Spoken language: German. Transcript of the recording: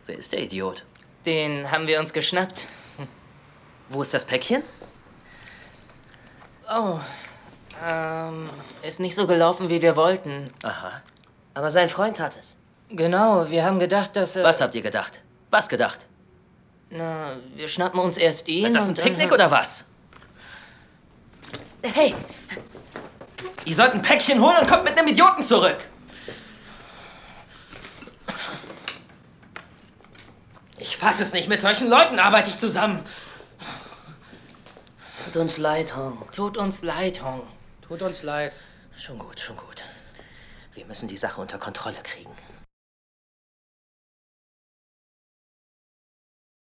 Wer ist der Idiot? Den haben wir uns geschnappt. Wo ist das Päckchen? Oh, ist nicht so gelaufen, wie wir wollten. Aha. Aber sein Freund hat es. Genau, wir haben gedacht, dass... Was habt ihr gedacht? Was gedacht? Na, wir schnappen uns erst ihn. Wird das ein und dann Picknick oder was? Hey, Ihr sollt ein Päckchen holen und kommt mit einem Idioten zurück. Ich fass es nicht, mit solchen Leuten arbeite ich zusammen. tut uns leid, Hong. Tut uns leid, Hong. Tut uns leid. Schon gut, schon gut. Wir müssen die Sache unter Kontrolle kriegen.